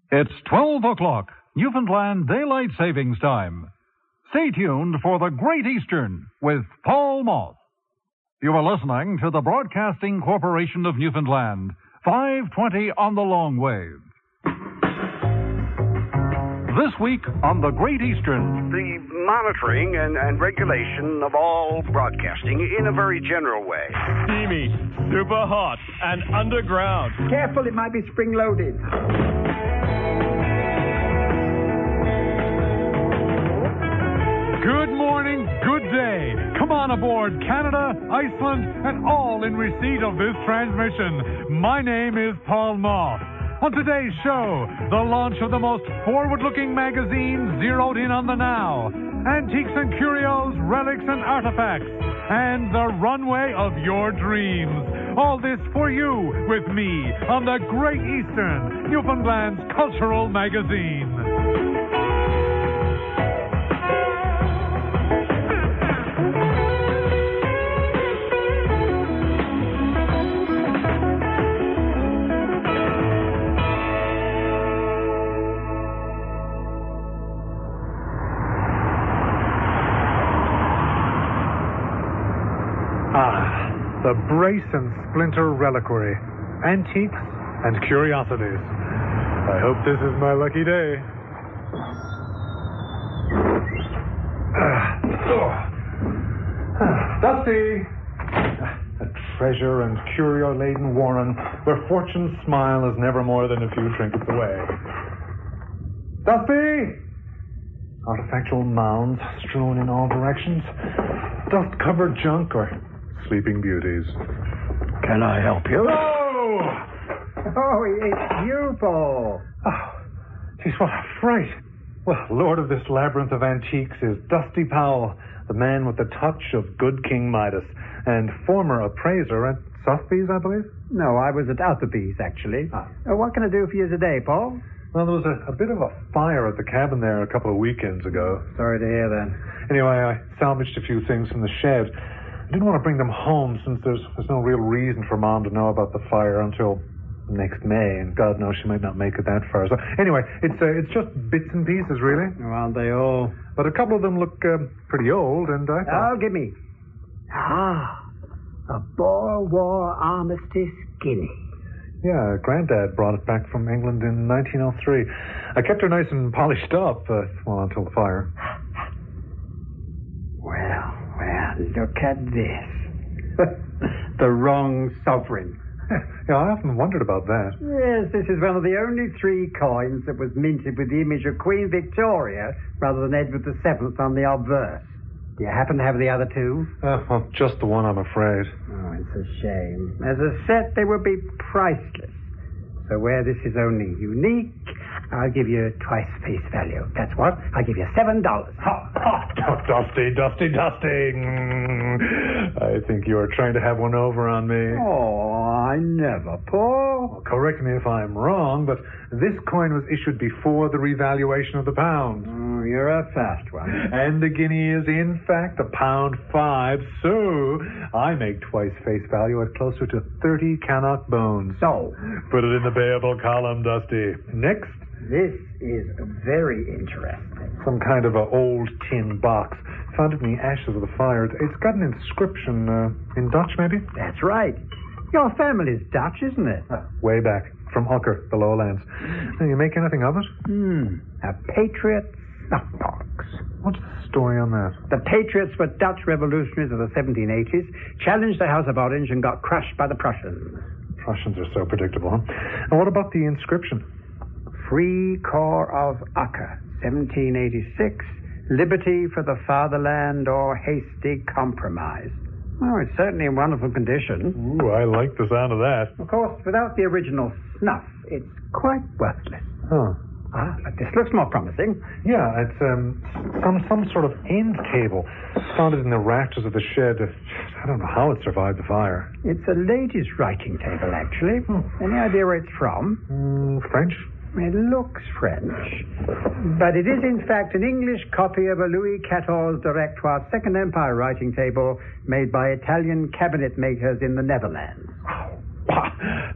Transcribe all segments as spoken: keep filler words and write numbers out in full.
It's twelve o'clock, Newfoundland Daylight Savings Time. Stay tuned for the Great Eastern with Paul Moth. You are listening to the Broadcasting Corporation of Newfoundland, five twenty on the long wave. This week on the Great Eastern, the monitoring and, and regulation of all broadcasting in a very general way. Steamy, super hot, and underground. Careful, it might be spring-loaded. Good morning, good day. Come on aboard Canada, Iceland, and all in receipt of this transmission. My name is Paul Moth. On today's show, the launch of the most forward-looking magazine zeroed in on the now. Antiques and curios, relics and artifacts, and the runway of your dreams. All this for you with me on the Great Eastern, Newfoundland's cultural magazine. The Brace and Splinter Reliquary, Antiques and Curiosities. I hope this is my lucky day. Uh, oh. uh, Dusty! A treasure and curio-laden warren where fortune's smile is never more than a few trinkets away. Dusty! Artifactual mounds strewn in all directions, dust-covered junk or sleeping beauties. Can I help you? Oh! Oh, it's you, Paul. Oh, geez, what a fright. Well, lord of this labyrinth of antiques is Dusty Powell, the man with the touch of good King Midas, and former appraiser at Sotheby's, I believe? No, I was at Sotheby's, actually. Ah. Uh, what can I do for you today, Paul? Well, there was a, a bit of a fire at the cabin there a couple of weekends ago. Sorry to hear that. Anyway, I salvaged a few things from the shed. I didn't want to bring them home since there's there's no real reason for Mom to know about the fire until next May, and God knows she might not make it that far. So anyway, it's uh, it's just bits and pieces, really. Oh, aren't they all? But a couple of them look uh, pretty old, and I thought... Oh, give me. Ah, a Boer War Armistice guinea. Yeah, Granddad brought it back from England in nineteen oh three. I kept her nice and polished up, uh, well, until the fire. Well, well, look at this. The wrong sovereign. Yeah, I often wondered about that. Yes, this is one of the only three coins that was minted with the image of Queen Victoria rather than Edward the Seventh on the obverse. Do you happen to have the other two? Uh, well, just the one, I'm afraid. Oh, it's a shame. As a set, they would be priceless. So where this is only unique, I'll give you twice face value. That's what? I'll give you seven dollars. Ha, ha, Dusty, Dusty, Dusty. Mm. I think you are trying to have one over on me. Oh, I never, Paul. Well, correct me if I'm wrong, but this coin was issued before the revaluation of the pound. Oh, you're a fast one. And the guinea is, in fact, a pound five, so I make twice face value at closer to thirty Cannock bones. So? Put it in the payable column, Dusty. Next. This is very interesting. Some kind of a old tin box. Found it in the ashes of the fire. It's got an inscription, uh, in Dutch, maybe? That's right. Your family's Dutch, isn't it? Uh, way back. From Ucker, the lowlands. Now, you make anything of it? Hmm. A Patriot snuff box. What's the story on that? The Patriots were Dutch revolutionaries of the seventeen eighties, challenged the House of Orange and got crushed by the Prussians. Prussians are so predictable, huh? And what about the inscription? Free Corps of Ucker, seventeen eighty-six, liberty for the fatherland or hasty compromise. Oh, it's certainly in wonderful condition. Ooh, I like the sound of that. Of course, without the original snuff, it's quite worthless. Huh. Ah, but this looks more promising. Yeah, it's um some some sort of end table. Found it in the rafters of the shed. I don't know how it survived the fire. It's a lady's writing table, actually. Hmm. Any idea where it's from? Mm, French? It looks French, but it is in fact an English copy of a Louis the fourteenth Directoire Second Empire writing table made by Italian cabinet makers in the Netherlands. Oh,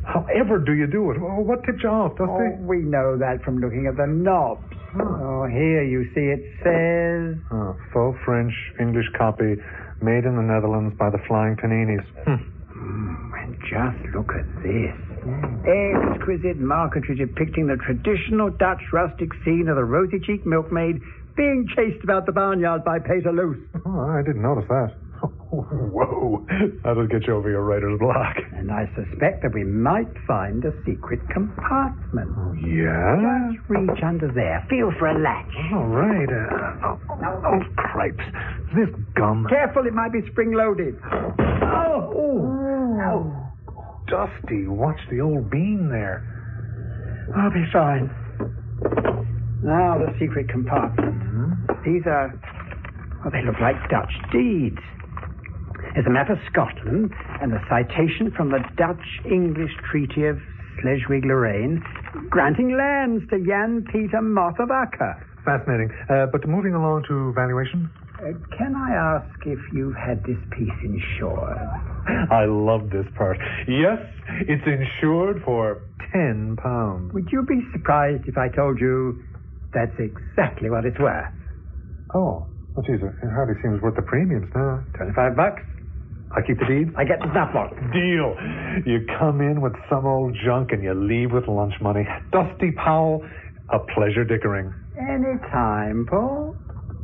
However do you do it? Oh, what tipped you off, Dusty? Oh, we know that from looking at the knobs. Oh, here you see it says... Oh, faux French, English copy, made in the Netherlands by the Flying Paninis. Hmm. Mm, and just look at this. Mm. Exquisite marquetry depicting the traditional Dutch rustic scene of the rosy-cheeked milkmaid being chased about the barnyard by Peter Loose. Oh, I didn't notice that. Whoa, that'll get you over your writer's block. And I suspect that we might find a secret compartment. Yeah? Just reach under there. Feel for a latch. All right. Uh, oh, oh, oh, cripes. Is this gum? Careful, it might be spring-loaded. Oh! Oh. Oh. Dusty, watch the old bean there. I'll be fine. Now the secret compartment. Mm-hmm. These are... well, they look like Dutch deeds. There's a map of Scotland and a citation from the Dutch-English Treaty of Schleswig-Lorraine granting lands to Jan Peter Moth of Acker. Fascinating. Uh, but moving along to valuation? Uh, can I ask if you've had this piece insured? I love this part. Yes, it's insured for ten pounds. Would you be surprised if I told you that's exactly what it's worth? Oh, well, geez, it hardly seems worth the premiums now. Twenty-five bucks. I keep the deed? I get the snap box. Deal. You come in with some old junk and you leave with lunch money. Dusty Powell, a pleasure dickering. Any time, Paul.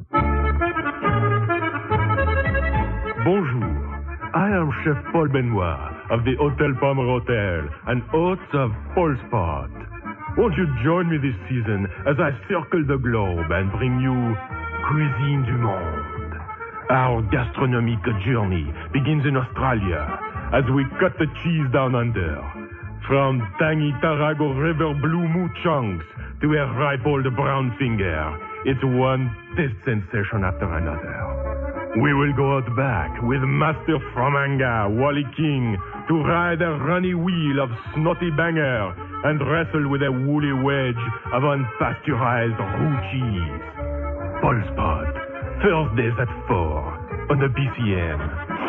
Bonjour. I am Chef Paul Benoit of the Hotel Palmer Hotel and host of Paul's Pot. Won't you join me this season as I circle the globe and bring you Cuisine du Monde? Our gastronomic journey begins in Australia as we cut the cheese down under. From tangy Tarago River blue moo chunks to a ripe old brown finger, it's one taste sensation after another. We will go out back with Master Framanga, Wally King, to ride a runny wheel of Snotty Banger and wrestle with a woolly wedge of unpasteurized roux cheese. Paul's Pot, Thursdays at four on the B C M.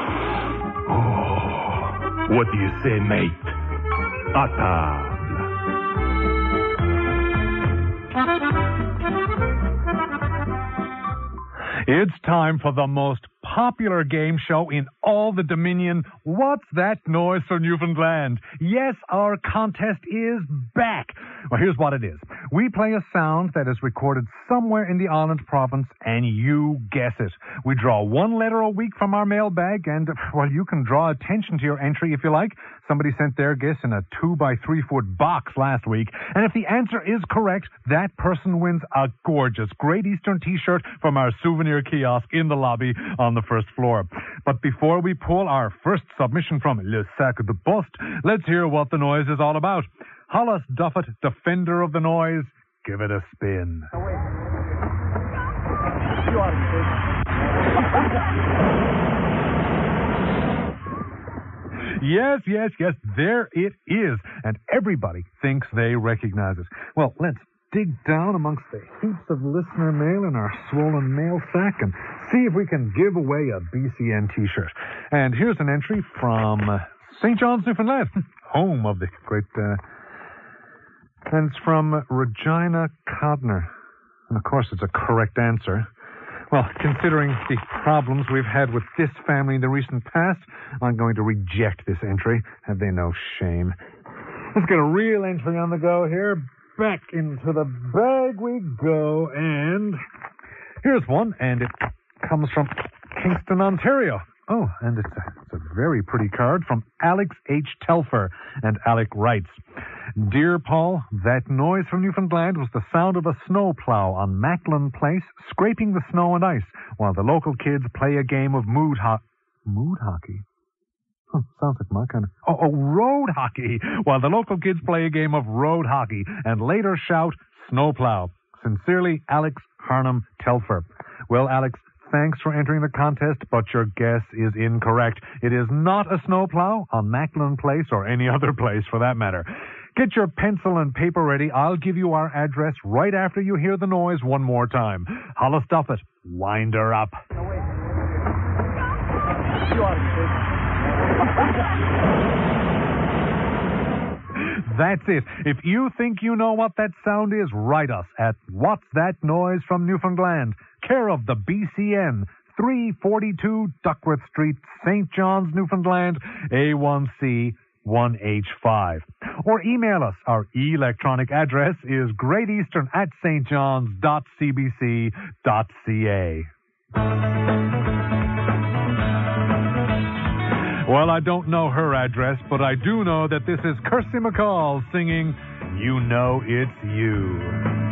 Oh, what do you say, mate? À table. It's time for the most popular game show in all the Dominion. What's that noise from Newfoundland? Yes, our contest is back. Well, here's what it is. We play a sound that is recorded somewhere in the island province, and you guess it. We draw one letter a week from our mailbag, and, well, you can draw attention to your entry if you like. Somebody sent their guess in a two by three foot box last week, and if the answer is correct, that person wins a gorgeous Great Eastern t-shirt from our souvenir kiosk in the lobby on the first floor. But before we pull our first submission from Le Sac de Poste, let's hear what the noise is all about. Hollis Duffett, defender of the noise, give it a spin. Yes, yes, yes, there it is. And everybody thinks they recognize it. Well, let's dig down amongst the heaps of listener mail in our swollen mail sack and see if we can give away a B C N t-shirt. And here's an entry from uh, Saint John's, Newfoundland, home of the great... Uh, and it's from Regina Codner. And, of course, it's a correct answer. Well, considering the problems we've had with this family in the recent past, I'm going to reject this entry. Have they no shame? Let's get a real entry on the go here. Back into the bag we go, and here's one, and it comes from Kingston, Ontario. Oh, and it's a, it's a very pretty card from Alex H. Telfer, and Alec writes, Dear Paul, that noise from Newfoundland was the sound of a snowplow on Macklin Place scraping the snow and ice while the local kids play a game of mood ho- mood hockey. Huh, sounds like my kind of... Oh, oh, road hockey, while the local kids play a game of road hockey and later shout, snowplow. Sincerely, Alex Harnham Telfer. Well, Alex, thanks for entering the contest, but your guess is incorrect. It is not a snowplow on Macklin Place or any other place for that matter. Get your pencil and paper ready. I'll give you our address right after you hear the noise one more time. Hollis Duffett, wind her up. That's it. If you think you know what that sound is, write us at What's That Noise from Newfoundland, care of the B C N, three forty-two Duckworth Street, Saint John's, Newfoundland, A one C one H five. Or email us. Our electronic address is greateastern at stjohns.cbc.ca. Well, I don't know her address, but I do know that this is Kirsty McCall singing You Know It's You.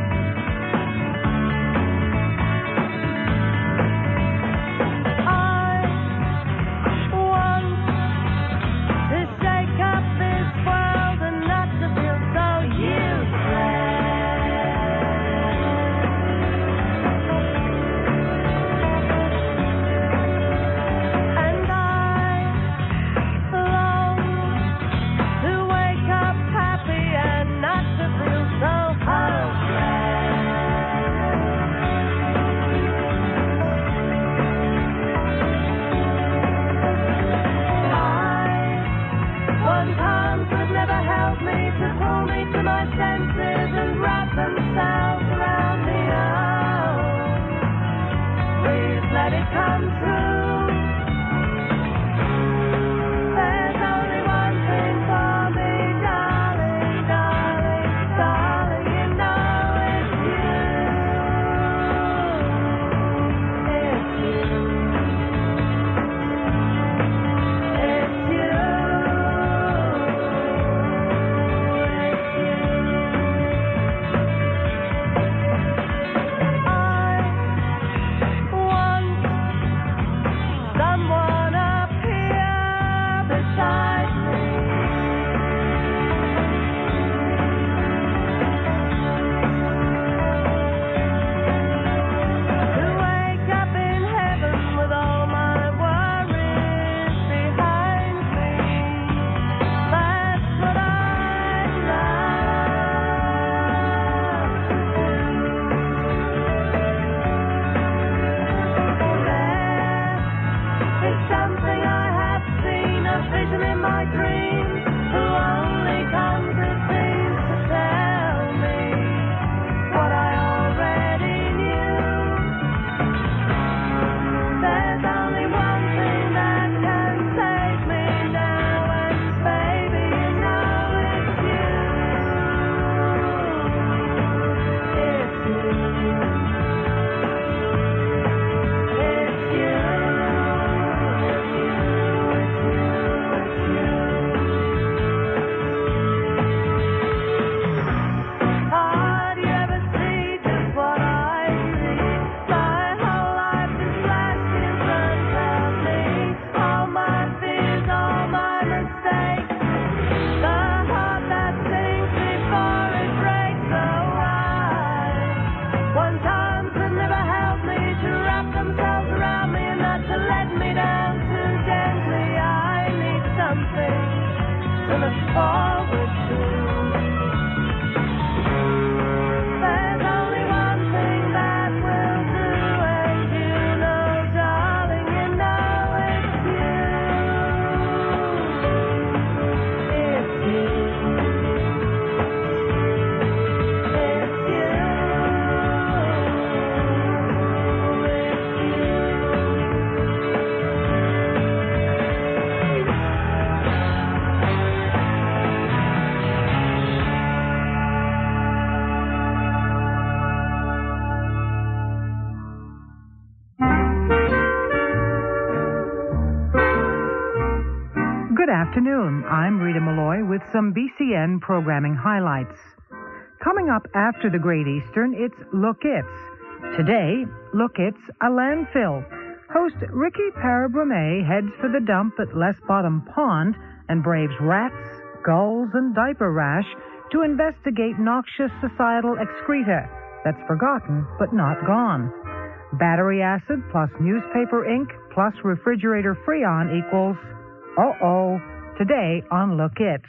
Good afternoon. I'm Rita Malloy with some B C N programming highlights. Coming up after the Great Eastern, it's Look It's. Today, Look It's, a landfill. Host Ricky Parabrame heads for the dump at Les Bottom Pond and braves rats, gulls, and diaper rash to investigate noxious societal excreta that's forgotten but not gone. Battery acid plus newspaper ink plus refrigerator freon equals uh-oh, today on Look It's.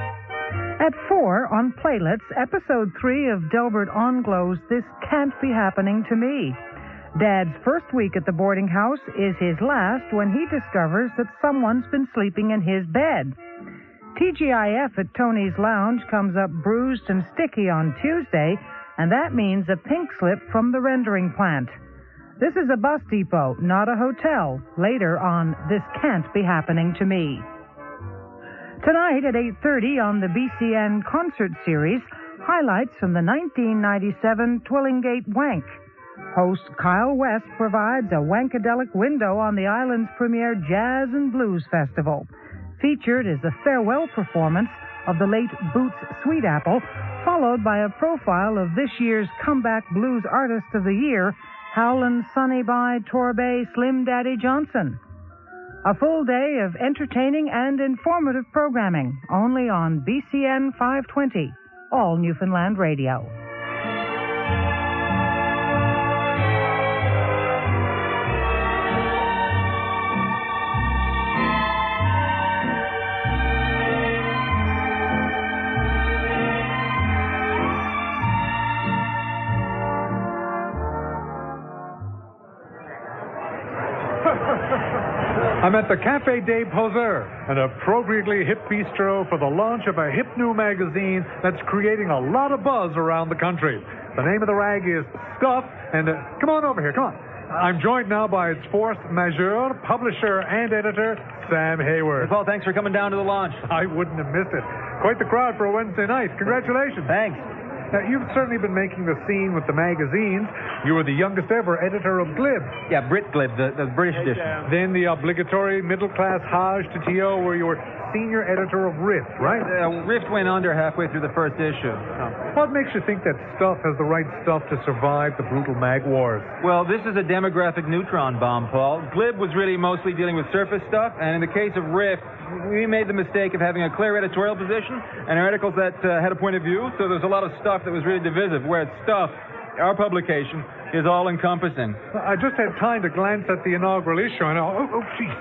At four on Playlets, episode three of Delbert Onglow's This Can't Be Happening to Me. Dad's first week at the boarding house is his last when he discovers that someone's been sleeping in his bed. T G I F at Tony's Lounge comes up bruised and sticky on Tuesday, and that means a pink slip from the rendering plant. This is a bus depot, not a hotel. Later on This Can't Be Happening to Me. Tonight at eight thirty on the B C N Concert Series, highlights from the nineteen ninety-seven Twillingate Wank. Host Kyle West provides a wankadelic window on the island's premier Jazz and Blues Festival. Featured is a farewell performance of the late Boots Sweetapple, followed by a profile of this year's comeback blues artist of the year, Howlin' Sonny by Torbay Slim Daddy Johnson. A full day of entertaining and informative programming, only on B C N five twenty, all Newfoundland radio. I'm at the Café des Poseurs, an appropriately hip bistro for the launch of a hip new magazine that's creating a lot of buzz around the country. The name of the rag is Stuff, and uh, come on over here, come on. I'm joined now by its force majeure, publisher and editor, Sam Hayward. Paul, thanks for coming down to the launch. I wouldn't have missed it. Quite the crowd for a Wednesday night. Congratulations. Thanks. Now, you've certainly been making the scene with the magazines. You were the youngest ever editor of Glib. Yeah, Brit Glib, the, the British edition. Then the obligatory middle-class Hajj to T O, where you were senior editor of Rift, right? Uh, Rift went under halfway through the first issue. So. What makes you think that Stuff has the right stuff to survive the brutal mag wars? Well, this is a demographic neutron bomb, Paul. Glib was really mostly dealing with surface stuff, and in the case of Rift, we made the mistake of having a clear editorial position and articles that uh, had a point of view, so there's a lot of stuff that was really divisive, whereas Stuff, our publication, is all-encompassing. I just had time to glance at the inaugural issue, and oh, oh, jeez.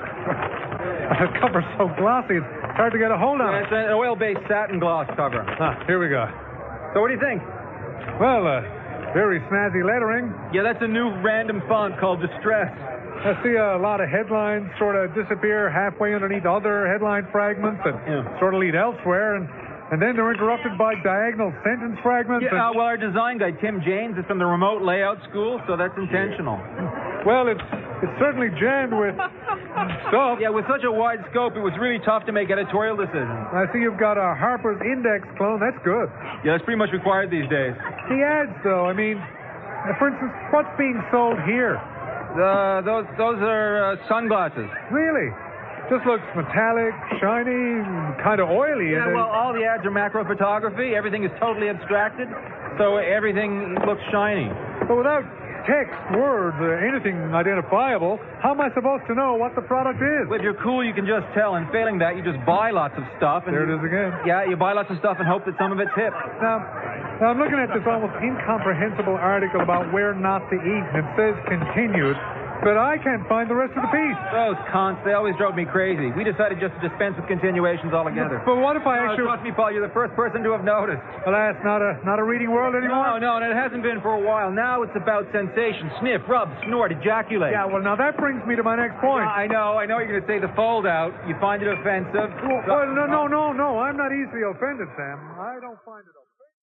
The cover's so glossy, it's hard to get a hold on. Yeah, it's an oil-based satin gloss cover. Ah, here we go. So what do you think? Well, uh, very snazzy lettering. Yeah, that's a new random font called Distress. I see a lot of headlines sort of disappear halfway underneath other headline fragments and Yeah. sort of lead elsewhere, and, and then they're interrupted by diagonal sentence fragments. Yeah, and, uh, well, our design guy, Tim James, is from the Remote Layout School, so that's intentional. well, it's it's certainly jammed with stuff. Yeah, with such a wide scope, it was really tough to make editorial decisions. I see you've got a Harper's Index clone. That's good. Yeah, that's pretty much required these days. The ads, though, I mean, uh, for instance, what's being sold here? Uh, those those are uh, sunglasses. Really? Just looks metallic, shiny, kind of oily. Yeah, and well, all the ads are macro photography. Everything is totally abstracted, so everything looks shiny. But without text, words, uh, anything identifiable, how am I supposed to know what the product is? Well, if you're cool, you can just tell, and failing that, you just buy lots of stuff. And There it is again. Yeah, you buy lots of stuff and hope that some of it's hip. Now, now, I'm looking at this almost incomprehensible article about where not to eat, and it says continued, but I can't find the rest of the piece. Those cons, they always drove me crazy. We decided just to dispense with continuations altogether. But what if I Oh, actually... trust me, Paul, you're the first person to have noticed. Alas, not a, not a reading world anymore? No, no, and it hasn't been for a while. Now it's about sensation. Sniff, rub, snort, ejaculate. Yeah, well, now that brings me to my next point. I know, I know you're going to say the fold out. You find it offensive. Well, well, no, no, no, no. I'm not easily offended, Sam. I don't find it offensive.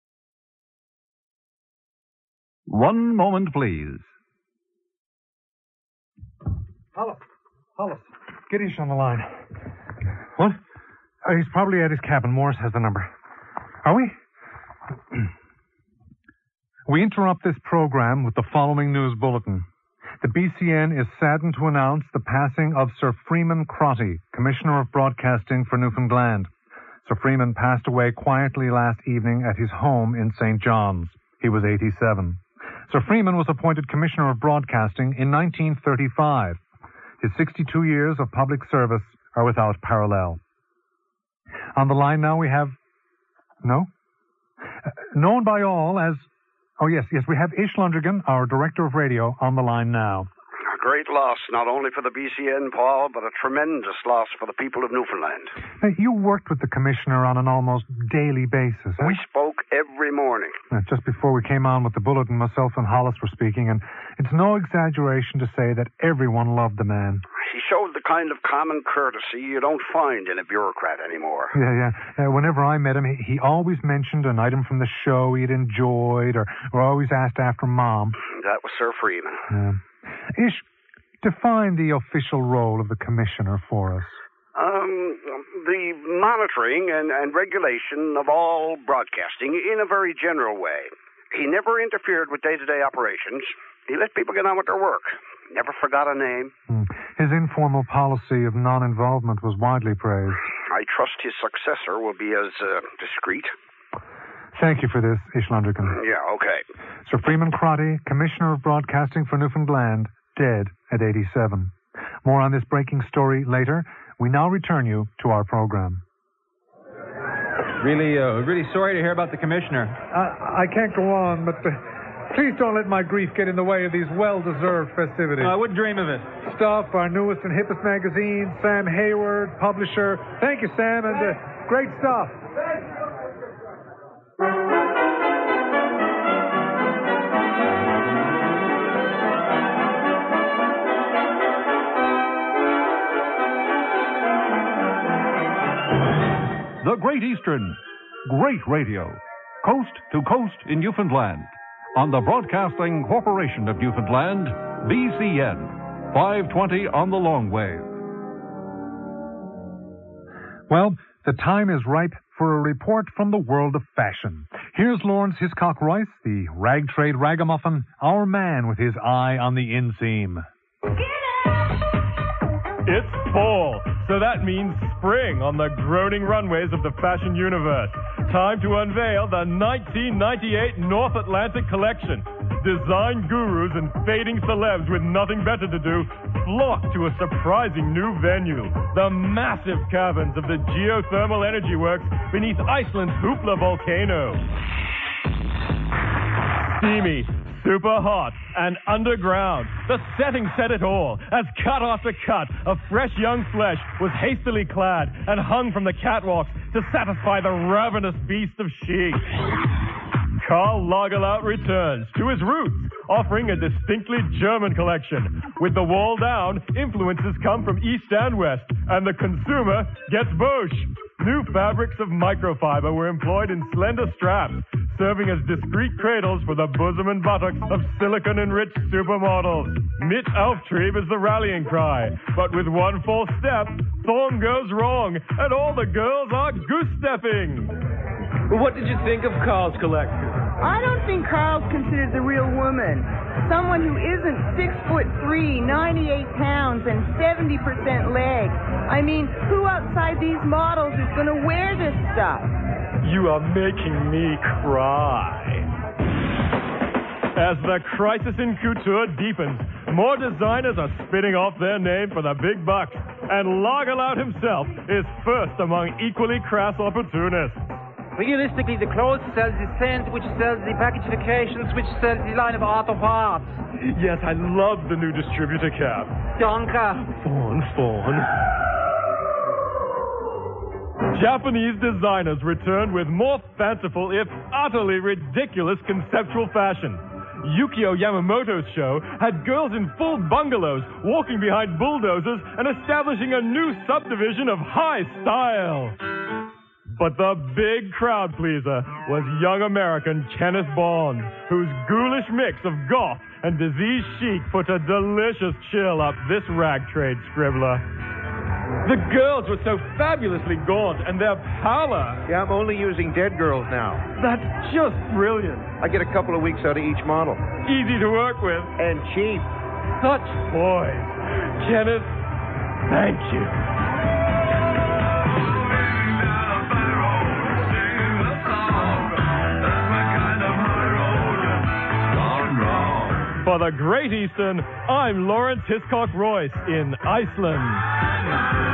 One moment, please. Hollis. Hollis. Get Ish on the line. What? Uh, he's probably at his cabin. Morris has the number. Are we? We interrupt this program with the following news bulletin. The B C N is saddened to announce the passing of Sir Freeman Crotty, Commissioner of Broadcasting for Newfoundland. Sir Freeman passed away quietly last evening at his home in Saint John's. He was eighty-seven. Sir Freeman was appointed Commissioner of Broadcasting in nineteen thirty-five. His sixty-two years of public service are without parallel. On the line now we have... No? Uh, known by all as... Oh, yes, yes, we have Ish Lundrigan, our Director of Radio, on the line now. great loss, not only for the B C N, Paul, but a tremendous loss for the people of Newfoundland. Now, you worked with the commissioner on an almost daily basis. Eh? We spoke every morning. Now, just before we came on with the bulletin, myself and Hollis were speaking, and it's no exaggeration to say that everyone loved the man. He showed the kind of common courtesy you don't find in a bureaucrat anymore. Yeah, yeah. Uh, whenever I met him, he, he always mentioned an item from the show he'd enjoyed, or, or always asked after Mom. That was Sir Freeman. Yeah. Ish, define the official role of the commissioner for us. Um, the monitoring and, and regulation of all broadcasting in a very general way. He never interfered with day-to-day operations. He let people get on with their work. Never forgot a name. Hmm. His informal policy of non-involvement was widely praised. I trust his successor will be as uh, discreet. Thank you for this, Ish Lundergan. Yeah, okay. Sir Freeman Crotty, Commissioner of Broadcasting for Newfoundland, dead at eighty-seven. More on this breaking story later. We now return you to our program. Really, uh, really sorry to hear about the commissioner. I, I can't go on, but uh, please don't let my grief get in the way of these well-deserved festivities. I wouldn't dream of it. Stuff, our newest and hippest magazine, Sam Hayward, publisher. Thank you, Sam, and uh, great stuff. The Great Eastern. Great radio. Coast to coast in Newfoundland. On the Broadcasting Corporation of Newfoundland, B C N. five twenty on the long wave. Well, the time is ripe for a report from the world of fashion. Here's Lawrence Hiscock Royce, the rag trade ragamuffin, our man with his eye on the inseam. It's fall, so that means spring on the groaning runways of the fashion universe. Time to unveil the nineteen ninety-eight North Atlantic collection. Design gurus and fading celebs with nothing better to do flock to a surprising new venue. The massive caverns of the Geothermal Energy Works beneath Iceland's Hoopla volcano. Steamy, super hot, and underground. The setting said it all, as cut after cut of fresh young flesh was hastily clad and hung from the catwalks to satisfy the ravenous beast of chic. Karl Lagerlaut returns to his roots, offering a distinctly German collection. With the wall down, influences come from east and west, and the consumer gets Bosch. New fabrics of microfiber were employed in slender straps, serving as discreet cradles for the bosom and buttocks of silicon-enriched supermodels. Mit Auftrieb is the rallying cry, but with one false step, Thorn goes wrong, and all the girls are goose-stepping. What did you think of Carl's collection? I don't think Carl's considered the real woman. Someone who isn't six foot three, ninety-eight pounds, and seventy percent leg. I mean, who outside these models is going to wear this stuff? You are making me cry. As the crisis in couture deepens, more designers are spitting off their name for the big bucks, and Lagerlaut himself is first among equally crass opportunists. Realistically, the clothes sells the scent, which sells the packagifications, which sells the line of art of arts. Yes, I love the new distributor cap. Donka. Fawn, fawn. Japanese designers return with more fanciful, if utterly ridiculous, conceptual fashion. Yukio Yamamoto's show had girls in full bungalows walking behind bulldozers and establishing a new subdivision of high style. But the big crowd pleaser was young American Kenneth Bond, whose ghoulish mix of goth and disease chic put a delicious chill up this rag trade scribbler. The girls were so fabulously gaunt, and their pallor... Yeah, I'm only using dead girls now. That's just brilliant. I get a couple of weeks out of each model. Easy to work with. And cheap. Such boys. Kenneth, thank you. For the Great Eastern, I'm Lawrence Hiscock Royce in Iceland.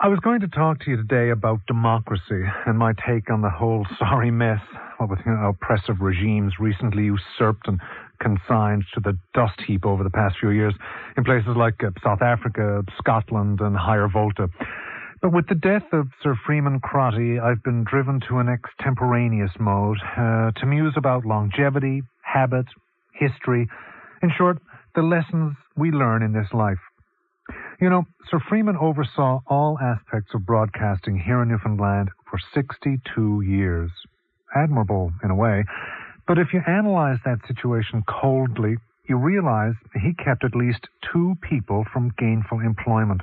I was going to talk to you today about democracy and my take on the whole sorry mess, what with you know, oppressive regimes recently usurped and consigned to the dust heap over the past few years in places like uh, South Africa, Scotland, and Higher Volta. But with the death of Sir Freeman Crotty, I've been driven to an extemporaneous mode uh, to muse about longevity, habit, history, in short, the lessons we learn in this life. You know, Sir Freeman oversaw all aspects of broadcasting here in Newfoundland for sixty-two years. Admirable, in a way. But if you analyze that situation coldly, you realize he kept at least two people from gainful employment.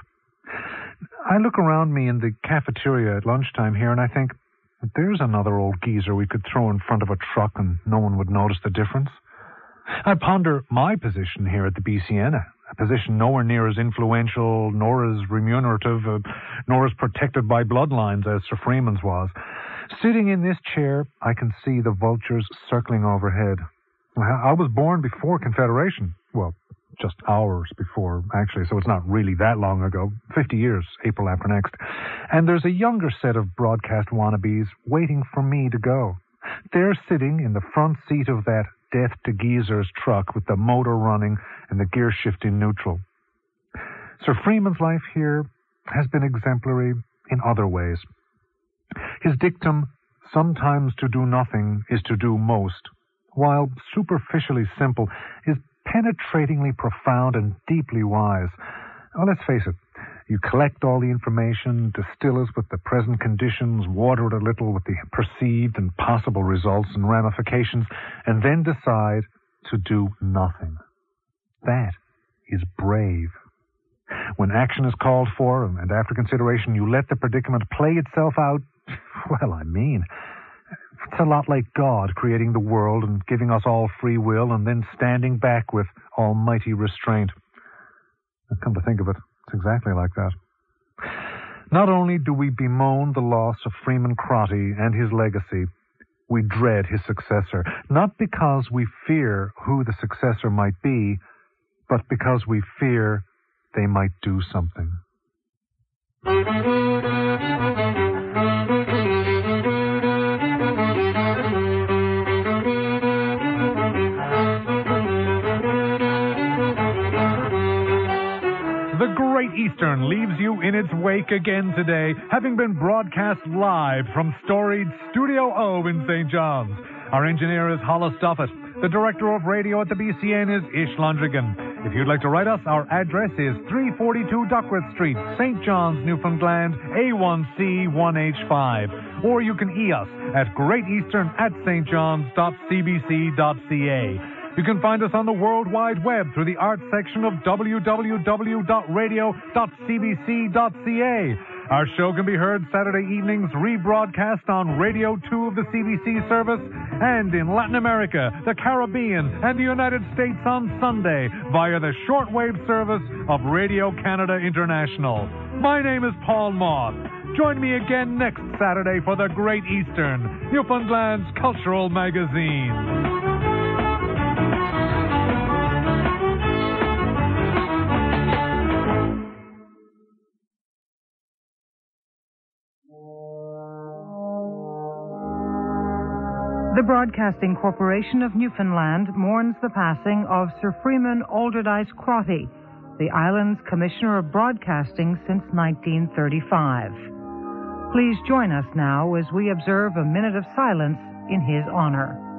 I look around me in the cafeteria at lunchtime here, and I think, there's another old geezer we could throw in front of a truck and no one would notice the difference. I ponder my position here at the B C N, a position nowhere near as influential, nor as remunerative, uh, nor as protected by bloodlines as Sir Freeman's was. Sitting in this chair, I can see the vultures circling overhead. I was born before Confederation. Well, just hours before, actually, so it's not really that long ago. Fifty years, April after next. And there's a younger set of broadcast wannabes waiting for me to go. They're sitting in the front seat of that death to geezers truck with the motor running and the gear shift in neutral. Sir Freeman's life here has been exemplary in other ways. His dictum, sometimes to do nothing is to do most, while superficially simple, is penetratingly profound and deeply wise. Well, let's face it, you collect all the information, distill it with the present conditions, water it a little with the perceived and possible results and ramifications, and then decide to do nothing. That is brave. When action is called for, and after consideration you let the predicament play itself out, well, I mean, it's a lot like God creating the world and giving us all free will and then standing back with almighty restraint. And come to think of it, it's exactly like that. Not only do we bemoan the loss of Freeman Crotty and his legacy, we dread his successor, not because we fear who the successor might be, but because we fear they might do something. The Great Eastern leaves you in its wake again today, having been broadcast live from storied Studio O in Saint John's. Our engineer is Hollis Duffett. The director of radio at the B C N is Ish Lundrigan. If you'd like to write us, our address is three forty-two Duckworth Street, Saint John's, Newfoundland, A one C one H five. Or you can e us at greateastern at stjohns.cbc.ca. You can find us on the World Wide Web through the arts section of w w w dot radio dot c b c dot c a. Our show can be heard Saturday evenings rebroadcast on Radio two of the C B C service and in Latin America, the Caribbean, and the United States on Sunday via the shortwave service of Radio Canada International. My name is Paul Moth. Join me again next Saturday for the Great Eastern, Newfoundland's cultural magazine. The Broadcasting Corporation of Newfoundland mourns the passing of Sir Freeman Alderdice Crotty, the island's Commissioner of Broadcasting since nineteen thirty-five. Please join us now as we observe a minute of silence in his honor.